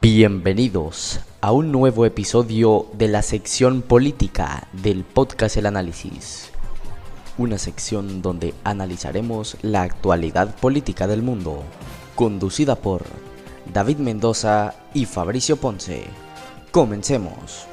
Bienvenidos a un nuevo episodio de la sección política del podcast El Análisis. Una sección donde analizaremos la actualidad política del mundo, conducida por David Mendoza y Fabricio Ponce. Comencemos.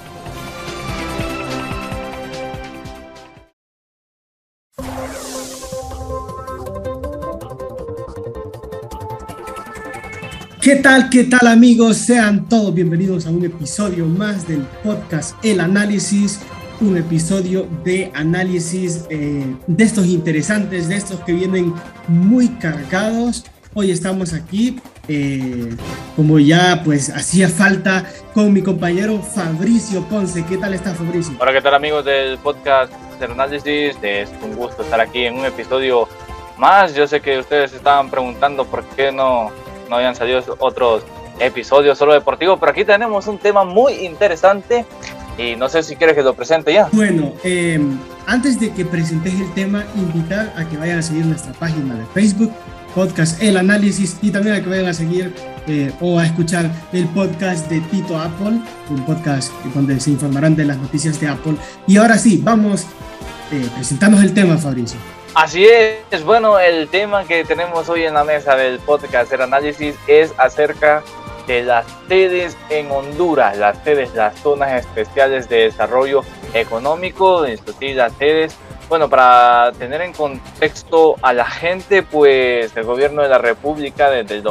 ¿Qué tal amigos? Sean todos bienvenidos a un episodio más del podcast El Análisis, un episodio de análisis de estos interesantes, de estos que vienen muy cargados. Hoy estamos aquí, como ya pues hacía falta, con mi compañero Fabricio Ponce. ¿Qué tal está, Fabricio? Hola, ¿qué tal amigos del podcast El Análisis? Es un gusto estar aquí en un episodio más. Yo sé que ustedes estaban preguntando por qué no habían salido otros episodios solo deportivos, pero aquí tenemos un tema muy interesante y no sé si quieres que lo presente ya. Bueno, antes de que presentes el tema, invitar a que vayan a seguir nuestra página de Facebook, Podcast El Análisis, y también a que vayan a seguir o a escuchar el podcast de Tito Apple, un podcast donde se informarán de las noticias de Apple. Y ahora sí, vamos presentarnos el tema, Fabricio. Así es, bueno, el tema que tenemos hoy en la mesa del podcast El Análisis es acerca de las sedes en Honduras, las zonas especiales de desarrollo económico, esto sí, las sedes. Bueno, para tener en contexto a la gente, pues el gobierno de la República desde el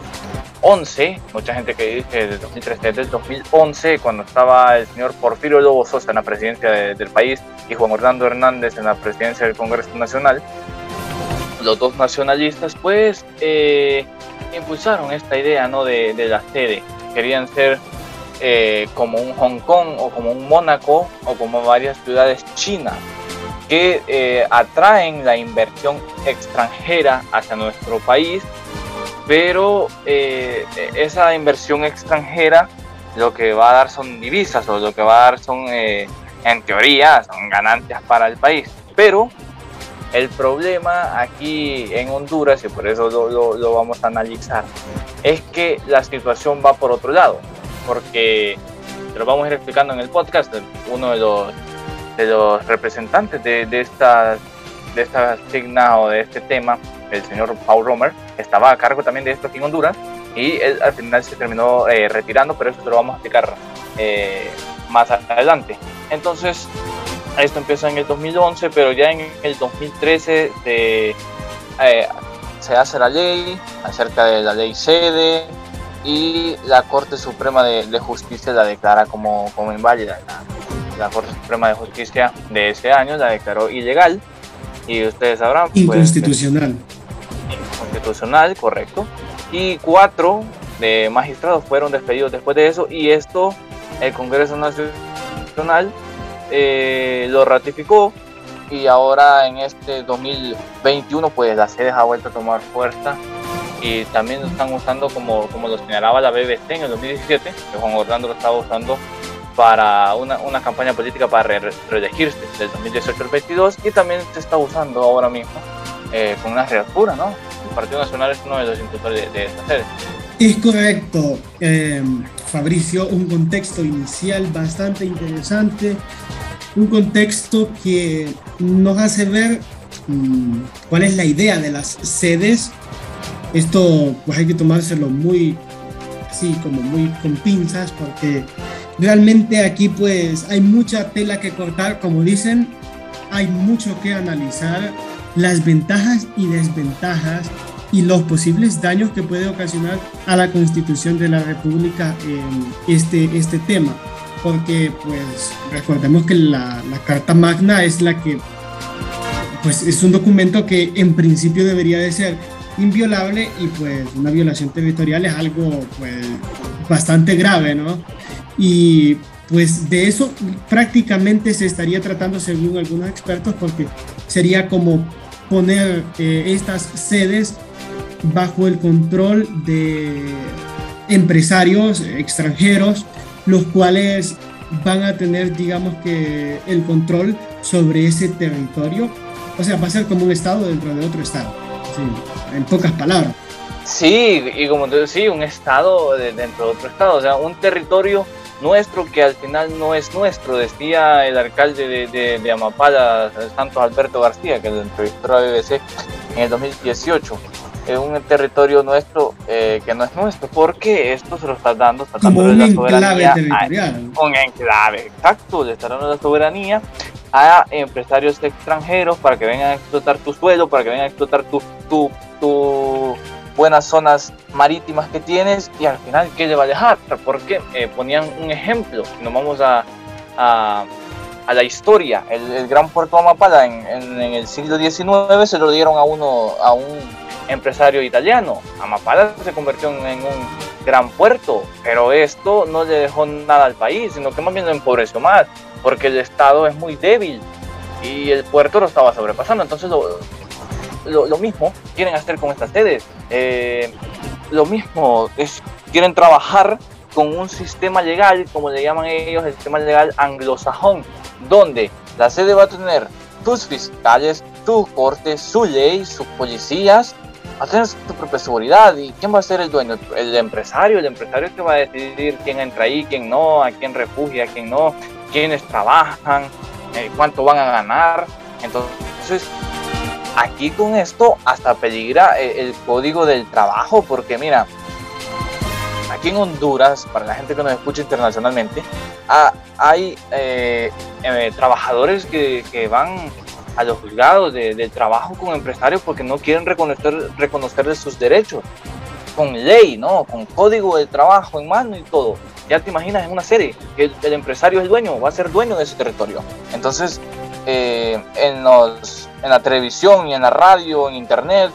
2011, mucha gente que dice desde el 2013, desde el 2011, cuando estaba el señor Porfirio Lobo Sosa en la presidencia del país y Juan Orlando Hernández en la presidencia del Congreso Nacional, los dos nacionalistas pues impulsaron esta idea, ¿no?, de la sede. Querían ser como un Hong Kong o como un Mónaco o como varias ciudades chinas que atraen la inversión extranjera hacia nuestro país, pero esa inversión extranjera lo que va a dar son divisas, o lo que va a dar son, en teoría, son ganancias para el país. Pero el problema aquí en Honduras, y por eso lo vamos a analizar, es que la situación va por otro lado, porque lo vamos a ir explicando en el podcast. Uno de los representantes de esta signa o de este tema, el señor Paul Romer, estaba a cargo también de esto aquí en Honduras, y él al final se terminó retirando, pero eso te lo vamos a explicar más adelante. Entonces, esto empieza en el 2011, pero ya en el 2013 se hace la ley acerca de la ley sede, y la Corte Suprema de Justicia la declara como inválida. La Corte Suprema de Justicia de ese año la declaró ilegal, y ustedes sabrán, inconstitucional. Inconstitucional, correcto. Y 4 de magistrados fueron despedidos después de eso, y esto el Congreso Nacional lo ratificó, y ahora en este 2021 pues la sede ha vuelto a tomar fuerza, y también lo están usando como lo señalaba la BBC en el 2017, que Juan Orlando lo estaba usando para una campaña política para reelegirse del 2018 al 22, y también se está usando ahora mismo con una reapertura, ¿no? El Partido Nacional es uno de los impulsores de esta sede. Es correcto, Fabricio, un contexto inicial bastante interesante, un contexto que nos hace ver cuál es la idea de las sedes. Esto pues hay que tomárselo muy con pinzas, porque realmente aquí pues hay mucha tela que cortar, como dicen, hay mucho que analizar, las ventajas y desventajas y los posibles daños que puede ocasionar a la Constitución de la República este tema, porque pues recordemos que la Carta Magna es la que pues es un documento que en principio debería de ser inviolable, y pues una violación territorial es algo pues bastante grave, ¿no? Y pues de eso prácticamente se estaría tratando según algunos expertos, porque sería como poner estas sedes bajo el control de empresarios extranjeros, los cuales van a tener, digamos que, el control sobre ese territorio. O sea, va a ser como un estado dentro de otro estado, sí, en pocas palabras. Sí, y como te decía, un estado dentro de otro estado, o sea, un territorio nuestro que al final no es nuestro, decía el alcalde de Amapala, Santos Alberto García, que lo entrevistó a BBC en el 2018. Es un territorio nuestro que no es nuestro, porque esto se lo está dando como un enclave territorial. Un enclave, exacto, le está dando la soberanía a empresarios extranjeros para que vengan a explotar tu suelo, para que vengan a explotar tu buenas zonas marítimas que tienes, y al final, ¿qué le va a dejar? Porque ponían un ejemplo, nos vamos a la historia, el gran puerto de Amapala en el siglo XIX se lo dieron a un empresario italiano. Amapala se convirtió en un gran puerto, pero esto no le dejó nada al país, sino que más bien lo empobreció más, porque el Estado es muy débil y el puerto lo estaba sobrepasando. Entonces lo mismo quieren hacer con estas sedes. Lo mismo quieren trabajar con un sistema legal, como le llaman ellos, el sistema legal anglosajón, donde la sede va a tener sus fiscales, sus cortes, su ley, sus policías, va a tener su propia seguridad. ¿Y quién va a ser el dueño? El empresario que va a decidir quién entra ahí, quién no, a quién refugia, a quién no, quiénes trabajan, cuánto van a ganar. Entonces, aquí con esto hasta peligra el código del trabajo, porque mira, aquí en Honduras, para la gente que nos escucha internacionalmente, hay trabajadores que van a los juzgados del trabajo con empresarios porque no quieren reconocerles sus derechos, con ley, ¿no? Con código del trabajo en mano y todo. Ya te imaginas en una serie que el empresario es el dueño, va a ser dueño de ese territorio. Entonces, en la televisión y en la radio, en internet,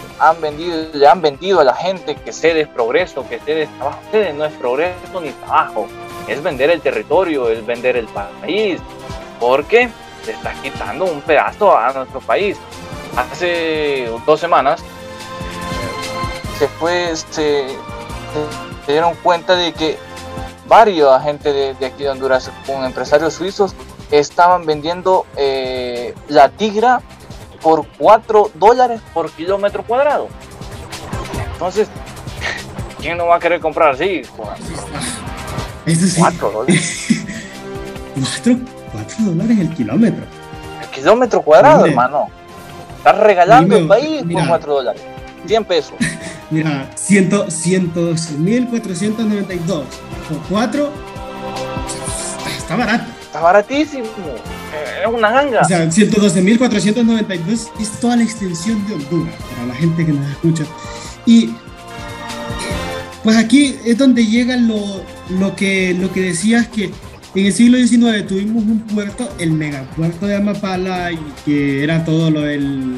le han vendido a la gente que sede es progreso, que sede es trabajo. Sede no es progreso ni trabajo, es vender el territorio, es vender el país, porque le estás quitando un pedazo a nuestro país. Hace 2 semanas se dieron cuenta de que varios agentes de aquí de Honduras con empresarios suizos estaban vendiendo la tigra por $4 por kilómetro cuadrado. Entonces, ¿quién no va a querer comprar así? $4. $4 el kilómetro. El kilómetro cuadrado, hermano. Estás regalando el país por $4. 100 pesos. Mira, 112.492 por 4. Está barato. Está baratísimo. Es una ganga. O sea, 112.492 es toda la extensión de Honduras, para la gente que nos escucha. Y pues aquí es donde llega lo que decías, que en el siglo XIX tuvimos un puerto, el megapuerto de Amapala, y que era todo lo del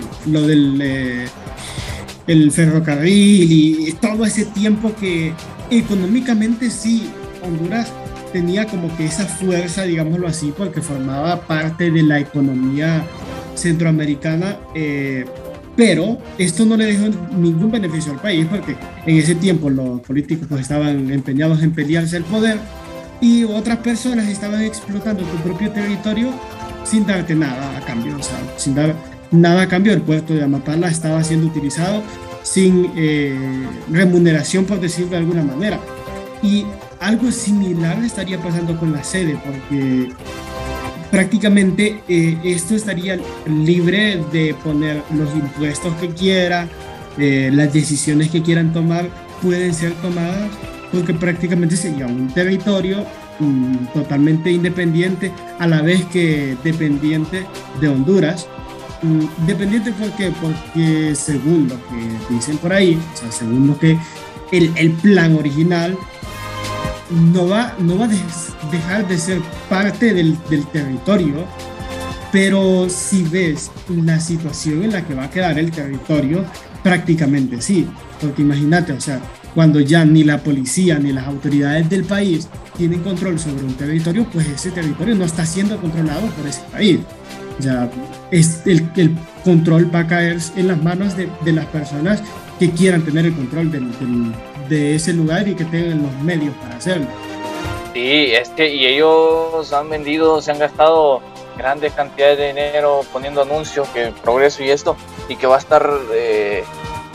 el ferrocarril y todo ese tiempo que económicamente sí, Honduras tenía como que esa fuerza, digámoslo así, porque formaba parte de la economía centroamericana, pero esto no le dejó ningún beneficio al país, porque en ese tiempo los políticos pues estaban empeñados en pelearse el poder y otras personas estaban explotando tu propio territorio sin darte nada a cambio, o sea, sin dar nada a cambio. El puerto de Amapala estaba siendo utilizado sin remuneración, por decirlo de alguna manera, y algo similar estaría pasando con la sede, porque prácticamente esto estaría libre de poner los impuestos que quiera, las decisiones que quieran tomar pueden ser tomadas, porque prácticamente sería un territorio totalmente independiente, a la vez que dependiente de Honduras. Dependiente porque según lo que dicen por ahí, o sea, según lo que el plan original, no va a dejar de ser parte del territorio, pero si ves la situación en la que va a quedar el territorio, prácticamente sí, porque imagínate, o sea, cuando ya ni la policía ni las autoridades del país tienen control sobre un territorio, pues ese territorio no está siendo controlado por ese país. Ya el control va a caer en las manos de las personas que quieran tener el control de ese lugar y que tengan los medios para hacerlo. Sí, y ellos se han gastado grandes cantidades de dinero poniendo anuncios que progreso y esto, y que va a estar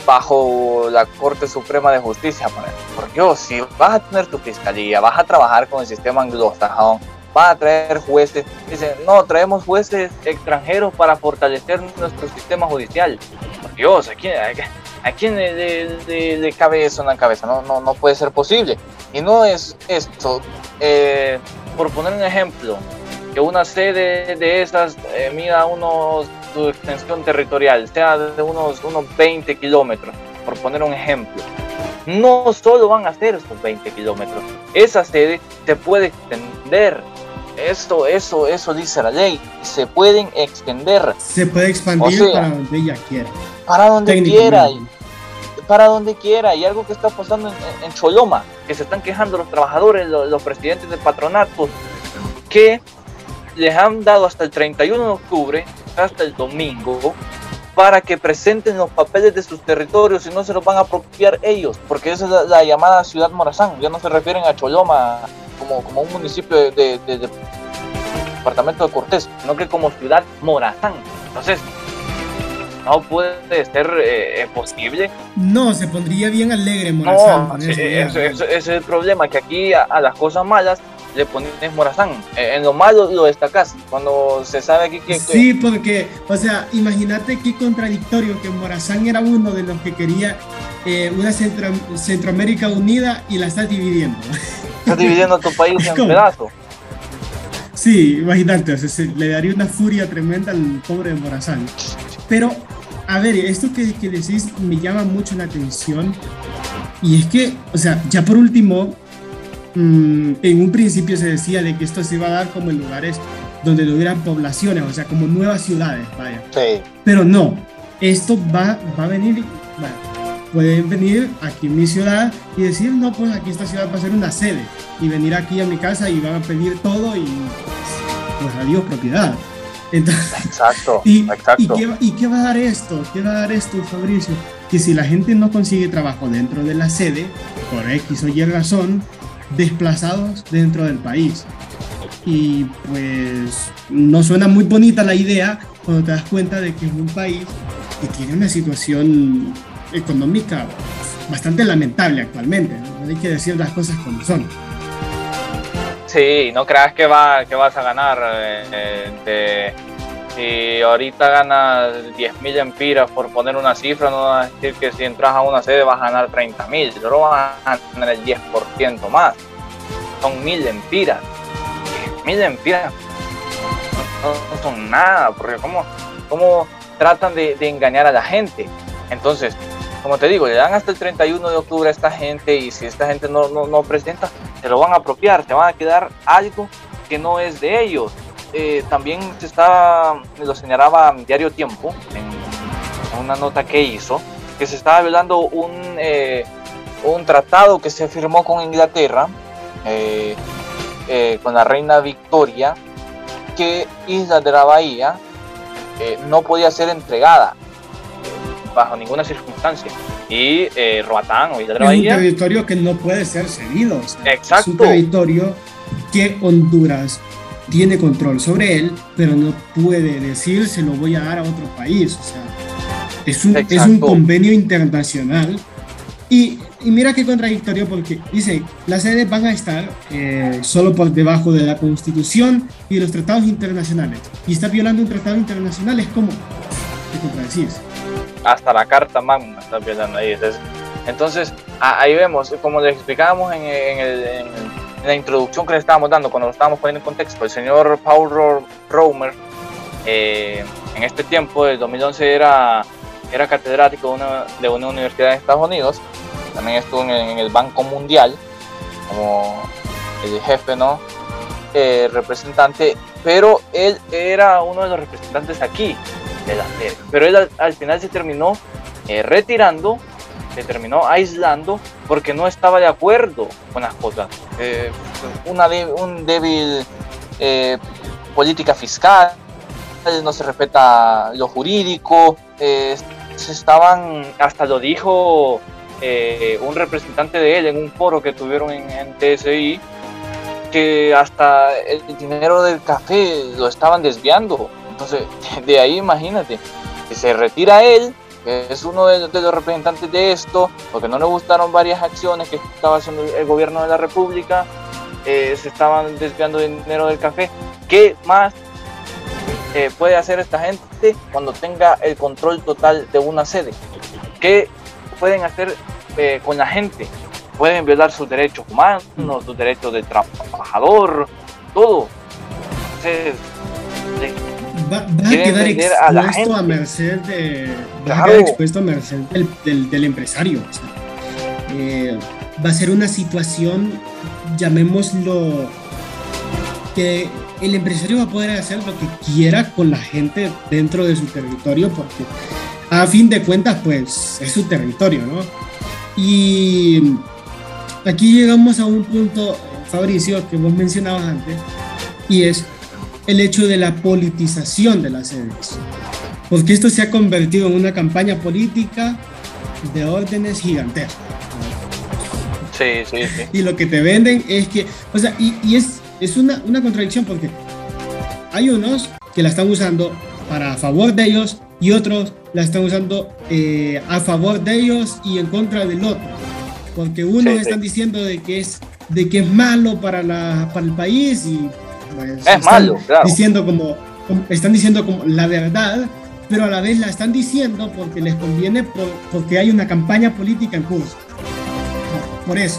bajo la Corte Suprema de Justicia. Por Dios, si vas a tener tu fiscalía, vas a trabajar con el sistema anglosajón, vas a traer jueces, dicen, no, traemos jueces extranjeros para fortalecer nuestro sistema judicial. Por Dios, ¿a quién le cabe eso en la cabeza? No puede ser posible. Y no es esto, por poner un ejemplo, que una sede de esas mida su extensión territorial sea de unos 20 kilómetros, por poner un ejemplo. No solo van a ser esos 20 kilómetros, esa sede se puede extender. Eso dice la ley, se pueden extender. Se puede expandir, o sea, para donde ella quiera. Para donde quiera. Y algo que está pasando en Choloma, que se están quejando los trabajadores, los presidentes de patronatos, que les han dado hasta el 31 de octubre, hasta el domingo, para que presenten los papeles de sus territorios y no se los van a apropiar ellos, porque esa es la llamada Ciudad Morazán. Ya no se refieren a Choloma como un municipio del departamento de Cortés, sino que como Ciudad Morazán. Entonces, no puede ser posible. No, se pondría bien alegre Morazán. No, ese es el problema, que aquí a las cosas malas le pones Morazán, en lo malo lo destacas, cuando se sabe aquí que... Sí, porque, o sea, imagínate qué contradictorio, que Morazán era uno de los que quería una Centroamérica unida y la estás dividiendo. Estás dividiendo a tu país en pedazos. Sí, imagínate, o sea, le daría una furia tremenda al pobre de Morazán. Pero, a ver, esto que decís me llama mucho la atención, y es que, o sea, ya por último, en un principio se decía de que esto se iba a dar como en lugares donde no hubieran poblaciones, o sea, como nuevas ciudades, vaya. Sí. Pero no, esto va a venir, bueno, pueden venir aquí en mi ciudad y decir, no, pues aquí esta ciudad va a ser una sede, y venir aquí a mi casa y van a pedir todo y pues adiós propiedad. Entonces, exacto. ¿Y qué va a dar esto? ¿Qué va a dar esto, Fabricio? Que si la gente no consigue trabajo dentro de la sede, por X o Y razón, desplazados dentro del país. Y pues no suena muy bonita la idea cuando te das cuenta de que es un país que tiene una situación económica bastante lamentable actualmente, ¿no? Hay que decir las cosas como son. Sí, no creas que vas a ganar. Si ahorita ganas 10.000 empiras, por poner una cifra, no vas a decir que si entras a una sede vas a ganar 30.000, solo vas a ganar el 10% más. Son 1.000 empiras. 1.000 empiras no son nada, porque ¿cómo tratan de engañar a la gente? Entonces, como te digo, le dan hasta el 31 de octubre a esta gente, y si esta gente no presenta, se lo van a apropiar, se van a quedar algo que no es de ellos. También lo señalaba Diario Tiempo en una nota que hizo, que se estaba violando un tratado que se firmó con Inglaterra, con la reina Victoria, que Islas de la Bahía no podía ser entregada bajo ninguna circunstancia, y Roatán o Islas de la Bahía es un territorio que no puede ser cedido, o sea, exacto. Es un territorio que Honduras tiene control sobre él, pero no puede decir se lo voy a dar a otro país. O sea, es un convenio internacional, y mira qué contradictorio, porque dice, las sedes van a estar solo por debajo de la Constitución y los tratados internacionales, y está violando un tratado internacional. Es como, ¿qué contradecís? Hasta la Carta Magna está violando ahí. Entonces, ahí vemos, como les explicábamos en la introducción que le estábamos dando, cuando lo estábamos poniendo en contexto, el señor Paul Romer, en este tiempo, del 2011, era catedrático de una universidad en Estados Unidos. También estuvo en el Banco Mundial como el jefe, ¿no? Representante, pero él era uno de los representantes aquí de la sede. Pero él al final se terminó retirando, se terminó aislando, porque no estaba de acuerdo con las cosas. Un débil política fiscal, no se respeta lo jurídico, hasta lo dijo un representante de él en un foro que tuvieron en TSI, que hasta el dinero del café lo estaban desviando. Entonces, de ahí imagínate, que se retira él que es uno de los representantes de esto, porque no le gustaron varias acciones que estaba haciendo el gobierno de la República, se estaban desviando dinero del café. ¿Qué más puede hacer esta gente cuando tenga el control total de una sede? ¿Qué pueden hacer con la gente? Pueden violar sus derechos humanos, sus derechos del trabajador, todo. Entonces, vas a quedar expuesto a merced del empresario. O sea, va a ser una situación, llamémoslo, que el empresario va a poder hacer lo que quiera con la gente dentro de su territorio, porque a fin de cuentas, pues, es su territorio, ¿no? Y aquí llegamos a un punto, Fabricio, que vos mencionabas antes, y es el hecho de la politización de las sedes. Porque esto se ha convertido en una campaña política de órdenes gigantescas. Sí. Y lo que te venden es que, o sea, y es una contradicción, porque hay unos que la están usando a favor de ellos y otros la están usando a favor de ellos y en contra del otro. Porque unos están diciendo de que es malo para el país y pues, es malo, claro. Están diciendo como la verdad, pero a la vez la están diciendo porque les conviene, porque hay una campaña política en curso. Por eso.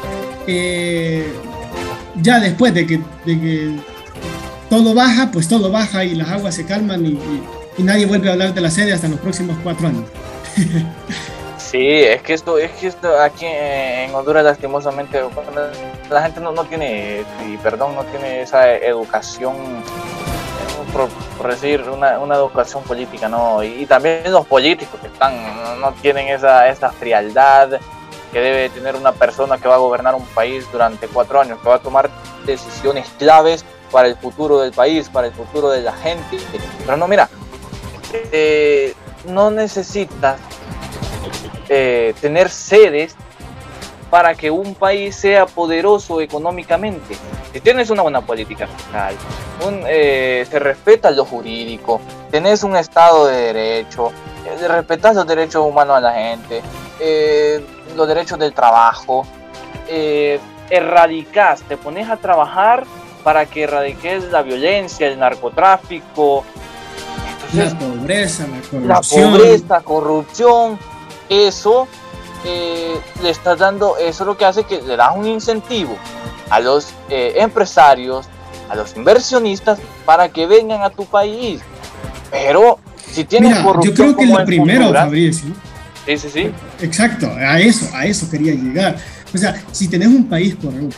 Ya después de que todo baja, pues todo baja y las aguas se calman y nadie vuelve a hablar de la sede hasta los próximos 4 años. Sí, es que esto aquí en Honduras, lastimosamente, la gente no tiene, no tiene esa educación, por decir, una educación política, ¿no? Y también los políticos que no tienen esa frialdad que debe tener una persona que va a gobernar un país durante 4 años, que va a tomar decisiones claves para el futuro del país, para el futuro de la gente. Pero no, mira, no necesitas tener sedes para que un país sea poderoso económicamente. Si tienes una buena política fiscal, se respeta lo jurídico, tenés un Estado de Derecho, respetas los derechos humanos a la gente, los derechos del trabajo, te pones a trabajar para que erradiques la violencia, el narcotráfico, entonces, la corrupción, eso le estás dando, eso es lo que hace que le das un incentivo a los empresarios, a los inversionistas para que vengan a tu país. Pero si tienes corrupción, yo creo que como lo primero, Honduras, Fabricio. Sí. Exacto, a eso quería llegar. O sea, si tenés un país corrupto,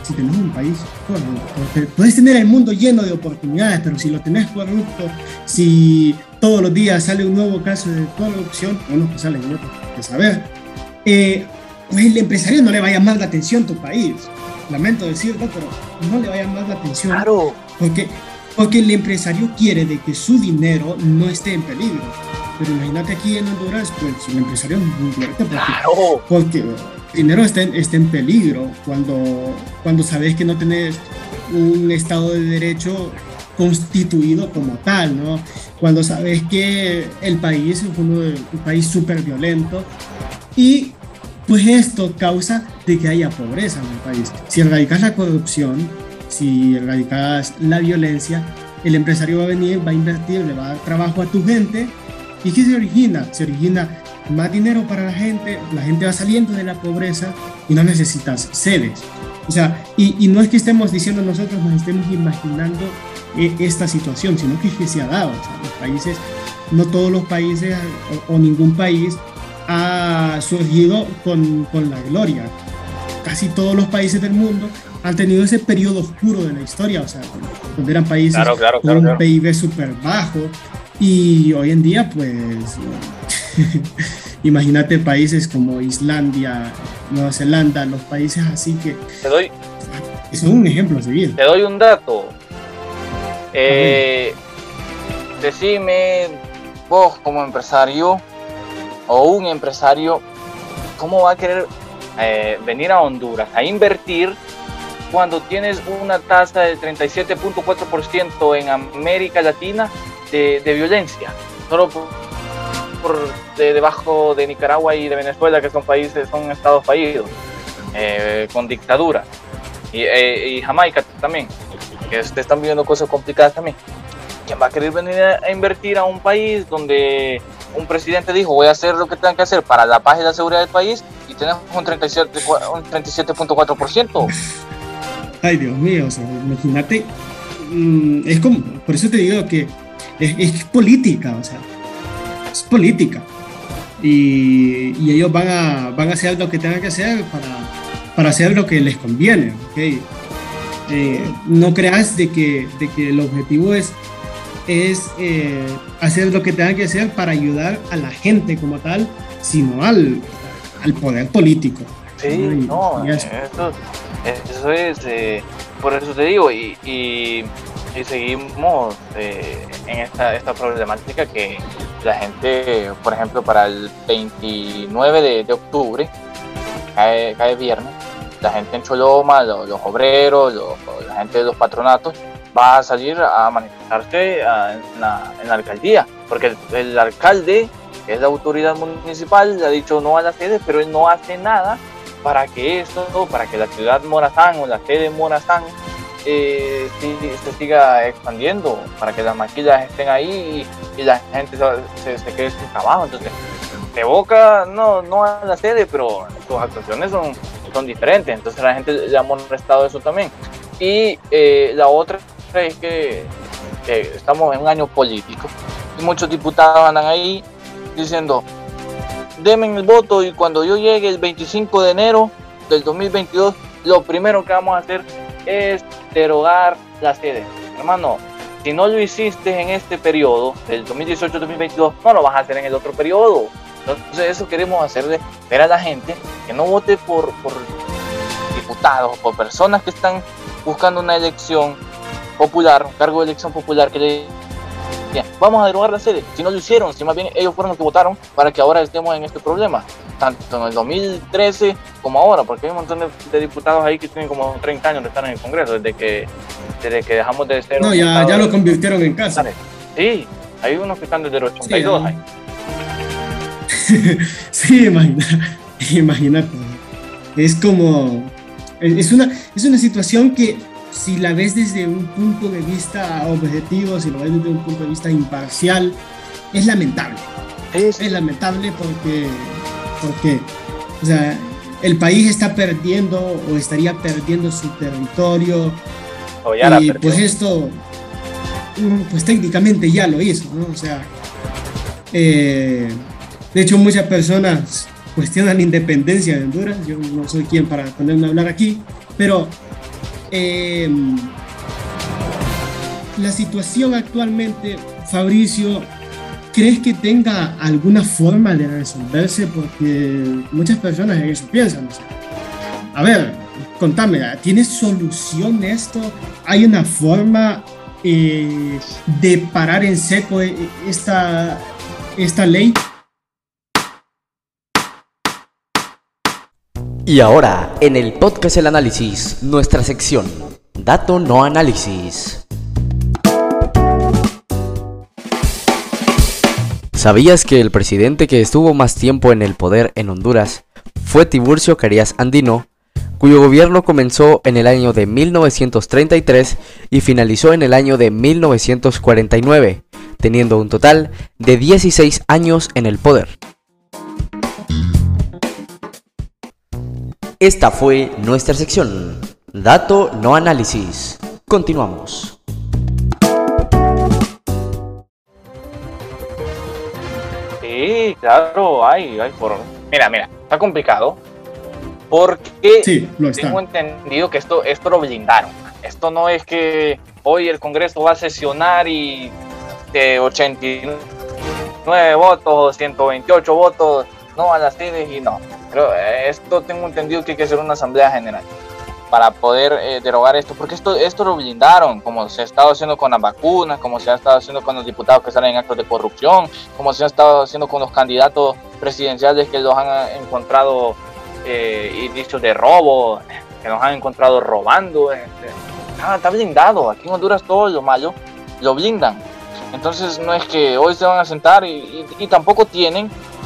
puedes tener el mundo lleno de oportunidades, pero si lo tenés corrupto, si todos los días sale un nuevo caso de corrupción, uno que sale y otro que saber, pues el empresario no le va a llamar la atención a tu país. Lamento decirlo, pero no le va a llamar la atención. Claro. Porque el empresario quiere de que su dinero no esté en peligro. Pero imagínate aquí en Honduras, pues el empresario no invierte porque el dinero está en peligro cuando sabes que no tenés un Estado de Derecho constituido como tal, ¿no? Cuando sabes que el país es un país súper violento y pues esto causa de que haya pobreza en el país. Si erradicas la corrupción, si erradicas la violencia, el empresario va a venir, va a invertir, le va a dar trabajo a tu gente. ¿Y qué se origina? Se origina más dinero para la gente va saliendo de la pobreza y no necesitas sedes. O sea, y no es que estemos diciendo nosotros, nos estemos imaginando esta situación, sino que se ha dado. O sea, los países, no todos los países o ningún país ha surgido con la gloria. Casi todos los países del mundo han tenido ese periodo oscuro de la historia, o sea, donde eran países con un PIB súper bajo. Y hoy en día, pues, imagínate países como Islandia, Nueva Zelanda, los países así que son un ejemplo a seguir. Te doy un dato. Decime, vos como empresario o un empresario, ¿cómo va a querer venir a Honduras a invertir cuando tienes una tasa del 37.4% en América Latina de violencia? Solo debajo de Nicaragua y de Venezuela, que son estados fallidos, con dictadura, y Jamaica también, que están viviendo cosas complicadas también. ¿Quién va a querer venir a invertir a un país donde un presidente dijo voy a hacer lo que tengan que hacer para la paz y la seguridad del país y tenemos un 37.4%? Ay, Dios mío, o sea, imagínate, es como, por eso te digo que es política, o sea, es política. Y ellos van a hacer lo que tengan que hacer para hacer lo que les conviene, ¿okay? No creas de que el objetivo es hacer lo que tengan que hacer para ayudar a la gente como tal, sino al poder político. Sí, no, eso es, por eso te digo, y seguimos en esta problemática que la gente, por ejemplo, para el 29 de octubre, cae viernes, la gente en Choloma, los obreros, la gente de los patronatos, va a salir a manifestarse en la alcaldía, porque el alcalde, que es la autoridad municipal, le ha dicho no a la sede, pero él no hace nada para que la ciudad Morazán o la sede Morazán se siga expandiendo, para que las maquilas estén ahí y la gente se quede sin trabajo. Entonces, de boca no a la sede, pero sus actuaciones son diferentes, entonces la gente le ha molestado eso también. Y la otra es que estamos en un año político y muchos diputados andan ahí diciendo denme el voto y cuando yo llegue el 25 de enero del 2022 lo primero que vamos a hacer es derogar la sede. Hermano, si no lo hiciste en este periodo del 2018-2022, no lo vas a hacer en el otro periodo. Entonces eso queremos hacerle ver a la gente que no vote por diputados, por personas que están buscando una elección popular, un cargo de elección popular, que le digan vamos a derogar la sede. Si no lo hicieron, si más bien ellos fueron los que votaron para que ahora estemos en este problema, tanto en el 2013 como ahora, porque hay un montón de diputados ahí que tienen como 30 años de estar en el Congreso, desde que dejamos de ser... No, ya lo convirtieron en casa. Sí, hay unos que están desde los 82 ahí. Sí, imagínate. Es como... Es una situación que, si la ves desde un punto de vista objetivo, si lo ves desde un punto de vista imparcial, es lamentable. Es lamentable porque o sea, el país está perdiendo o estaría perdiendo su territorio. Y pues esto, pues técnicamente ya lo hizo, ¿no? O sea, de hecho muchas personas cuestionan la independencia de Honduras. Yo no soy quien para ponerme a hablar aquí, pero la situación actualmente, Fabricio, ¿crees que tenga alguna forma de resolverse? Porque muchas personas en eso piensan. O sea, a ver, contame, ¿tiene solución esto? ¿Hay una forma de parar en seco esta ley? Y ahora, en el podcast El Análisis, nuestra sección, Dato no Análisis. ¿Sabías que el presidente que estuvo más tiempo en el poder en Honduras fue Tiburcio Carías Andino, cuyo gobierno comenzó en el año de 1933 y finalizó en el año de 1949, teniendo un total de 16 años en el poder? Esta fue nuestra sección, Dato no Análisis. Continuamos. Sí, claro, Mira, está complicado porque sí, tengo entendido que esto lo blindaron. Esto no es que hoy el Congreso va a sesionar y de 89 votos o 128 votos no a las sedes y no. Pero esto tengo entendido que hay que hacer una asamblea general para poder derogar esto, porque esto lo blindaron, como se ha estado haciendo con las vacunas, como se ha estado haciendo con los diputados que salen en actos de corrupción, como se ha estado haciendo con los candidatos presidenciales que los han encontrado indicios de robo, que los han encontrado robando. Está blindado. Aquí en Honduras todo lo malo lo blindan. Entonces no es que hoy se van a sentar y tampoco tienen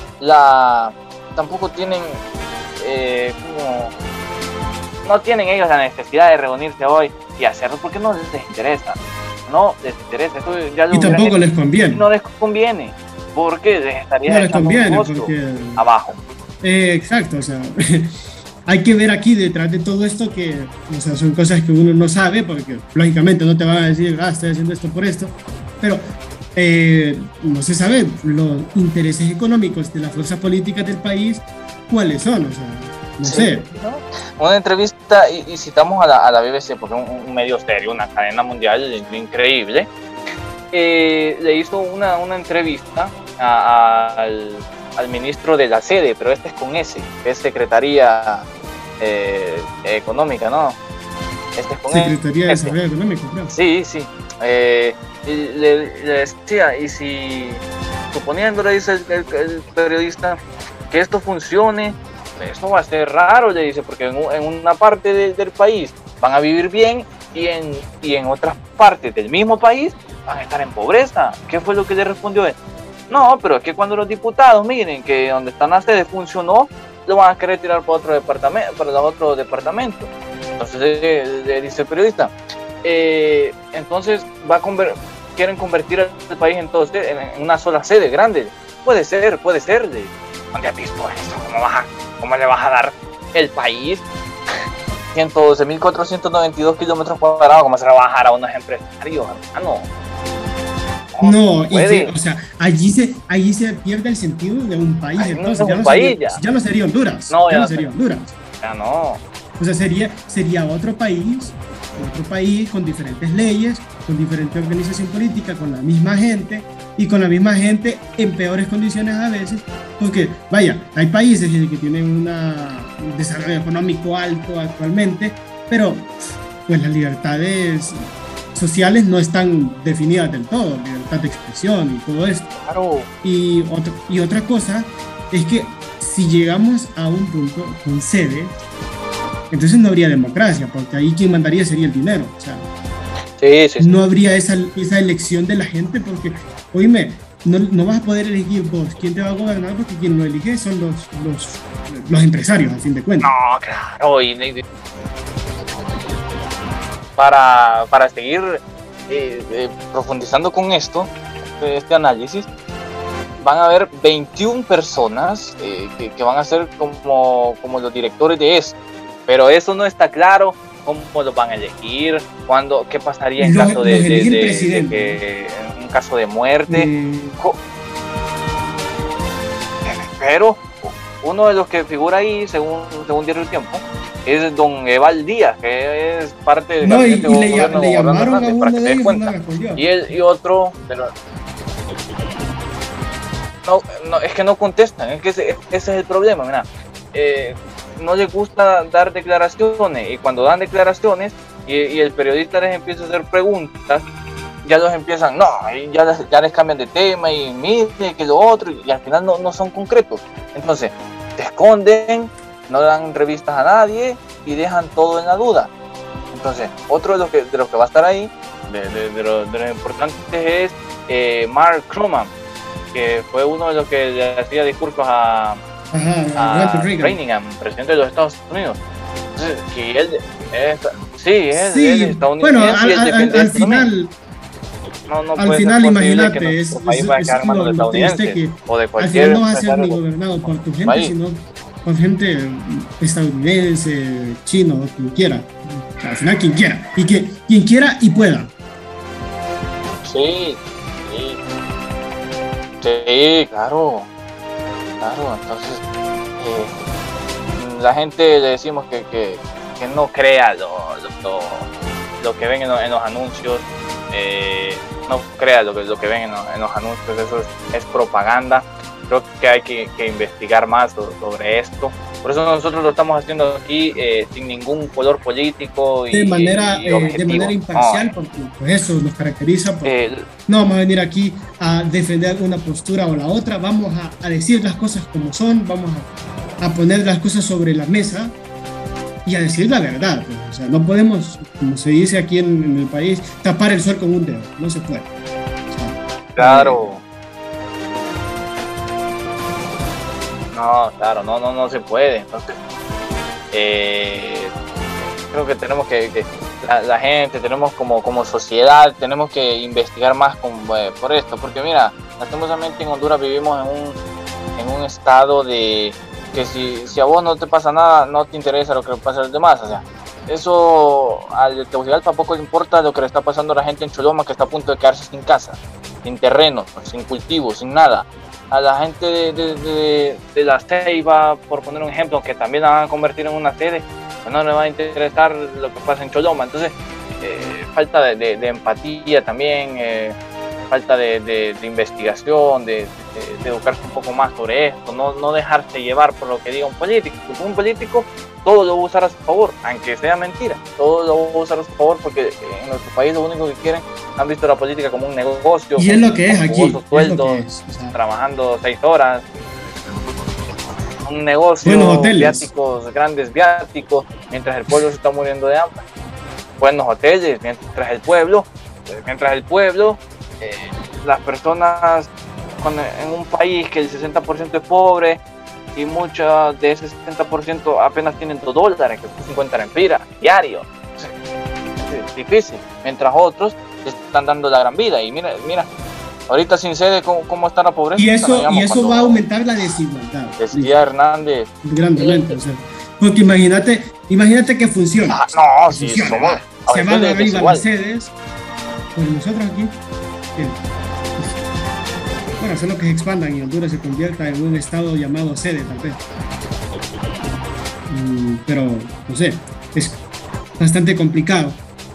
como no tienen ellos la necesidad de reunirse hoy y hacerlo porque no les interesa. Esto ya y tampoco les conviene. No les conviene, porque les estaría no les conviene porque abajo. Exacto, o sea, hay que ver aquí detrás de todo esto que, o sea, son cosas que uno no sabe, porque lógicamente no te van a decir, estoy haciendo esto por esto, pero no se sabe los intereses económicos de las fuerzas políticas del país, cuáles son, o sea, no sé. Una entrevista, y citamos a la BBC, porque es un medio serio, una cadena mundial increíble, le hizo una entrevista al ministro de la sede, pero este es con S, que es Secretaría Económica, ¿no? Este es con Secretaría de Desarrollo Económico, claro. Sí. Le decía, y si suponiendo, le dice el periodista, que esto funcione, esto va a ser raro, le dice, porque en una parte del país van a vivir bien y en otras partes del mismo país van a estar en pobreza. ¿Qué fue lo que le respondió él? No, pero es que cuando los diputados miren que donde están las sedes funcionó, lo van a querer tirar para otro departamento. Entonces le dice el periodista, entonces quieren convertir al país entonces en una sola sede grande. Puede ser. ¿Dónde has visto esto? ¿Cómo le vas a dar el país 112.492 kilómetros cuadrados? ¿Cómo se le va a bajar a unos empresarios, hermano? No, o sea, allí se pierde el sentido de un país. Entonces, ya no sería Honduras. Ya no sería Honduras. Ya no. O sea, sería otro país con diferentes leyes, con diferente organización política, con la misma gente en peores condiciones a veces, porque vaya, hay países que tienen un desarrollo económico alto actualmente, pero pues las libertades sociales no están definidas del todo, libertad de expresión y todo esto. Claro. Y otra cosa es que si llegamos a un punto con sede, entonces no habría democracia, porque ahí quien mandaría sería el dinero. O sea, sí. No habría esa elección de la gente, porque, oíme, no vas a poder elegir vos quién te va a gobernar, porque quien lo elige son los empresarios, a fin de cuentas. No, claro. Para seguir profundizando con este análisis, van a haber 21 personas que van a ser como los directores de esto. Pero eso no está claro, cómo los van a elegir, qué pasaría en caso de un caso de muerte. Pero uno de los que figura ahí, según Diario El Tiempo, es don Eval Díaz, que es parte del gabinete gobierno. Le llamaron a uno de ellos y no respondió. Y otro... No, es que no contestan, es que ese es el problema, mira. No les gusta dar declaraciones, y cuando dan declaraciones y el periodista les empieza a hacer preguntas, ya los empiezan, ya les cambian de tema y mire que lo otro, y al final no son concretos. Entonces te esconden, no dan revistas a nadie y dejan todo en la duda. Entonces otro de los que va a estar ahí, de los importantes, es Mark Truman, que fue uno de los que le hacía discursos a Reagan, presidente de los Estados Unidos. Entonces, que él es estadounidense. Bueno, al final al final, imagínate, es lo triste que al final no va a ser ni gobernado por tu gente, sino por gente estadounidense, chino, quien quiera. O sea, al final quien quiera, y que quien quiera y pueda. Sí, claro. Entonces, la gente le decimos que no crea lo que ven en los anuncios, no crea lo que ven en los anuncios, eso es propaganda. Creo que hay que investigar más sobre esto. Por eso nosotros lo estamos haciendo aquí sin ningún color político de manera imparcial, porque pues eso nos caracteriza. No vamos a venir aquí a defender una postura o la otra, vamos a decir las cosas como son, vamos a poner las cosas sobre la mesa y a decir la verdad. Pues. O sea, no podemos, como se dice aquí en el país, tapar el sol con un dedo, no se puede. Claro. No, claro, no se puede. Entonces, creo que tenemos que la gente, tenemos como sociedad, tenemos que investigar más por esto, porque mira, lastimosamente en Honduras vivimos en un estado de que si a vos no te pasa nada, no te interesa lo que le pasa a los demás, o sea, eso al de Tegucigalpa poco le importa lo que le está pasando a la gente en Choloma, que está a punto de quedarse sin casa, sin terreno, sin cultivo, sin nada. A la gente de la Ceiba, por poner un ejemplo, que también la van a convertir en una sede, pues no le va a interesar lo que pasa en Choloma. Entonces, falta de empatía también, falta de investigación, de educarse un poco más sobre esto, no dejarse llevar por lo que diga un político, porque un político todo lo va a usar a su favor, aunque sea mentira, todo lo va a usar a su favor, porque en nuestro país lo único que quieren, han visto la política como un negocio, y es lo que es aquí, sueldos, o sea, trabajando 6 horas, un negocio, viáticos, grandes viáticos, mientras el pueblo se está muriendo de hambre, buenos hoteles, mientras el pueblo, las personas en un país que el 60% es pobre y muchas de ese 60% apenas tienen $2, que 50 lempiras diario. Es difícil, mientras otros están dando la gran vida. Y mira, ahorita sin sede, ¿cómo está la pobreza? Y eso va a aumentar la desigualdad. Decía Hernández. Grandemente, o sea, porque imagínate que funciona. No, sí, somos. Se van arriba las sedes, pues nosotros aquí. Bueno, hacer lo que se expandan y Honduras se convierta en un estado llamado sede, tal vez. Pero, no sé, es bastante complicado.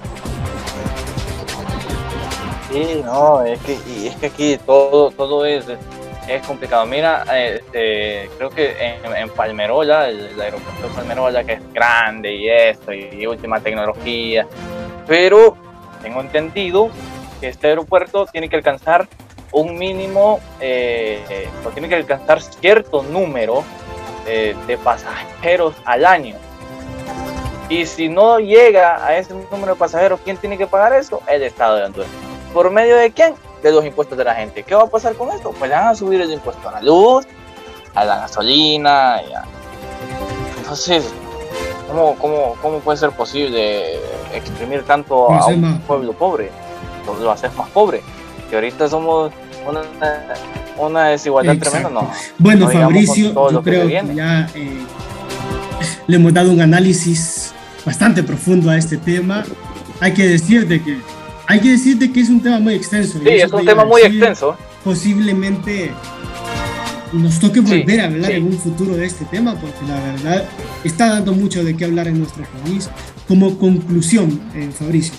Sí, no, es que aquí todo es complicado. Mira, creo que en Palmerola, el aeropuerto de Palmerola, que es grande y esto, y última tecnología, pero tengo entendido que este aeropuerto tiene que alcanzar un mínimo, o tiene que alcanzar cierto número de pasajeros al año. Y si no llega a ese número de pasajeros, ¿quién tiene que pagar eso? El Estado de Honduras. ¿Por medio de quién? De los impuestos de la gente. ¿Qué va a pasar con esto? Pues van a subir el impuesto a la luz, a la gasolina. Entonces, ¿cómo puede ser posible exprimir tanto a un pueblo pobre? Lo haces más pobre. Que ahorita somos una desigualdad tremenda, ¿no? Bueno, Fabricio, yo creo que ya le hemos dado un análisis bastante profundo a este tema. Hay que decirte que es un tema muy extenso. Sí, es un tema muy extenso. Posiblemente nos toque volver a hablar en un futuro de este tema, porque la verdad está dando mucho de qué hablar en nuestro país. Como conclusión, Fabricio.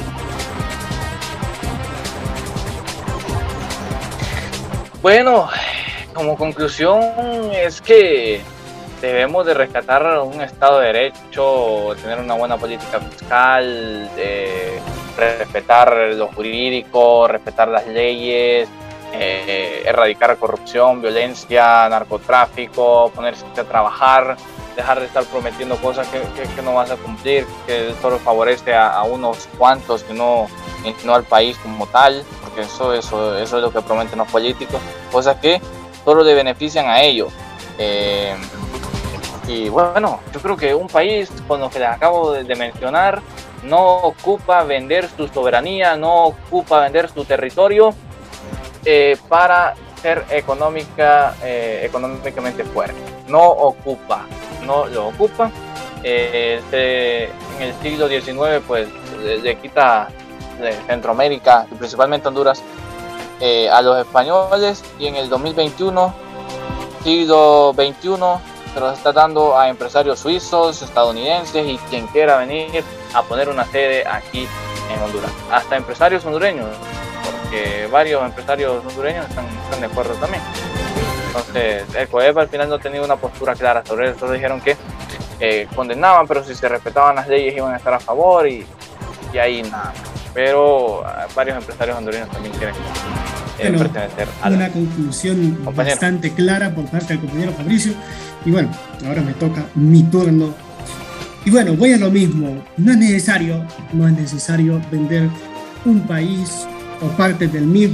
Bueno, como conclusión es que debemos de rescatar un Estado de Derecho, tener una buena política fiscal, respetar lo jurídico, respetar las leyes, erradicar corrupción, violencia, narcotráfico, ponerse a trabajar, dejar de estar prometiendo cosas que no vas a cumplir, que solo favorece a unos cuantos y no al país como tal, porque eso es lo que prometen los políticos, cosas que solo le benefician a ellos. Y bueno, yo creo que un país con lo que les acabo de mencionar no ocupa vender su soberanía, no ocupa vender su territorio para ser económicamente fuerte. No lo ocupa. En el siglo XIX pues le quita Centroamérica y principalmente Honduras a los españoles, y en el 2021, siglo XXI, se los está dando a empresarios suizos, estadounidenses y quien quiera venir a poner una sede aquí en Honduras. Hasta empresarios hondureños, porque varios empresarios hondureños están de acuerdo también. Entonces, el COEP al final no ha tenido una postura clara sobre eso. Solo dijeron que condenaban, pero si se respetaban las leyes iban a estar a favor, y ahí nada. Pero varios empresarios hondureños también quieren pertenecer a una conclusión bastante clara por parte del compañero Fabricio. Y bueno, ahora me toca mi turno. Y bueno, voy a lo mismo. No es necesario vender un país o partes del mismo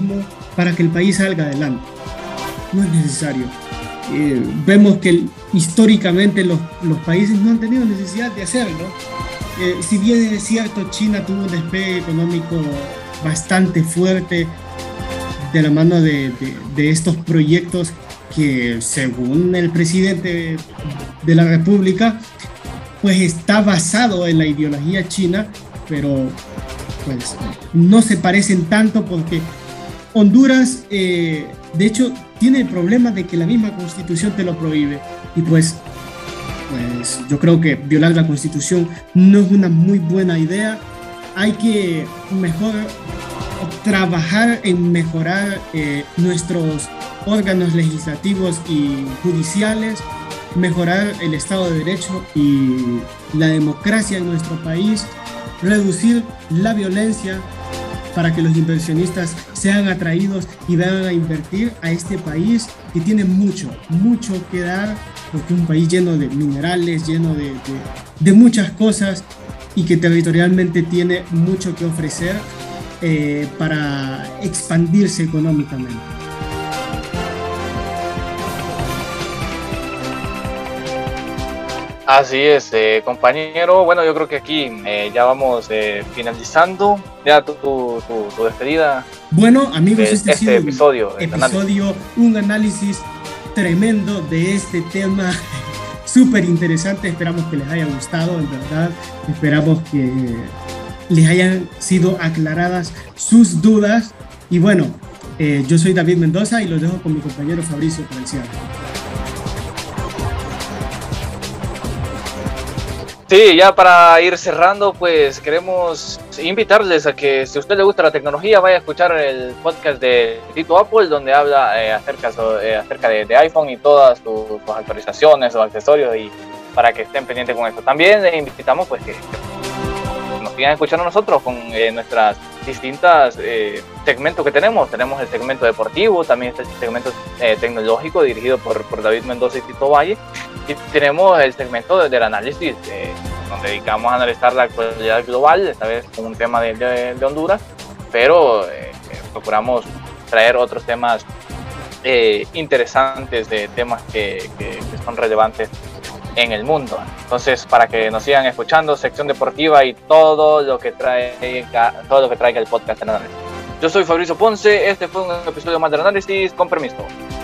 para que el país salga adelante. No es necesario. Vemos que históricamente los países no han tenido necesidad de hacerlo. Si bien es cierto, China tuvo un despegue económico bastante fuerte de la mano de estos proyectos que, según el presidente de la República, pues está basado en la ideología china, pero pues no se parecen tanto porque Honduras, de hecho, tiene el problema de que la misma Constitución te lo prohíbe y pues yo creo que violar la Constitución no es una muy buena idea. Hay que mejor trabajar en mejorar nuestros órganos legislativos y judiciales, mejorar el Estado de Derecho y la democracia en nuestro país, reducir la violencia para que los inversionistas sean atraídos y vayan a invertir a este país que tiene mucho que dar, porque es un país lleno de minerales, lleno de muchas cosas y que territorialmente tiene mucho que ofrecer para expandirse económicamente. Así es, compañero. Bueno, yo creo que aquí ya vamos finalizando. Ya tu despedida. Bueno, amigos, este ha sido episodio, un análisis tremendo de este tema súper interesante. Esperamos que les haya gustado, en verdad. Esperamos que les hayan sido aclaradas sus dudas. Y bueno, yo soy David Mendoza y los dejo con mi compañero Fabricio para el cierre. Sí, ya para ir cerrando, pues queremos invitarles a que si a usted le gusta la tecnología, vaya a escuchar el podcast de Tito Apple, donde habla acerca de iPhone y todas sus actualizaciones o accesorios, y para que estén pendientes con esto. También les invitamos pues que nos sigan escuchando nosotros con nuestras distintas segmentos que tenemos. Tenemos el segmento deportivo, también está el segmento tecnológico dirigido por David Mendoza y Tito Valle, y tenemos el segmento del análisis donde dedicamos a analizar la actualidad global, esta vez con un tema de Honduras, pero procuramos traer otros temas interesantes, de temas que son relevantes en el mundo. Entonces, para que nos sigan escuchando, sección deportiva y todo lo que traiga el podcast del análisis. Yo soy Fabricio Ponce, este fue un episodio más del análisis, con permiso.